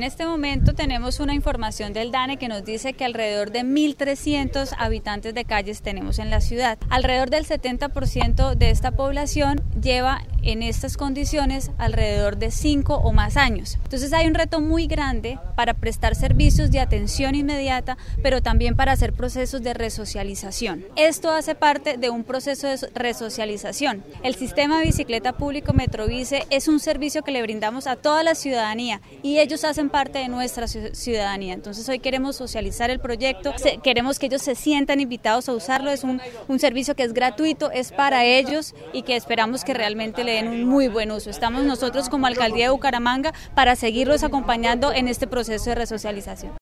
en este momento tenemos una información del DANE que nos dice que alrededor de 1.300 habitantes de calles tenemos en la ciudad. Alrededor del 70% de esta población lleva en estas condiciones alrededor de 5 o más años. Entonces hay un reto muy grande para prestar servicios de atención inmediata, pero también para hacer procesos de resocialización. Esto hace parte de un proceso de resocialización. El sistema de bicicleta público Metrobice es un servicio que le brindamos a toda la ciudadanía y ellos hacen parte de nuestra ciudadanía. Entonces hoy queremos socializar el proyecto, queremos que ellos se sientan invitados a usarlo. Es un servicio que es gratuito, es para ellos y que esperamos que realmente le den un muy buen uso. Estamos nosotros como Alcaldía de Bucaramanga para seguirlos acompañando en este proceso de resocialización.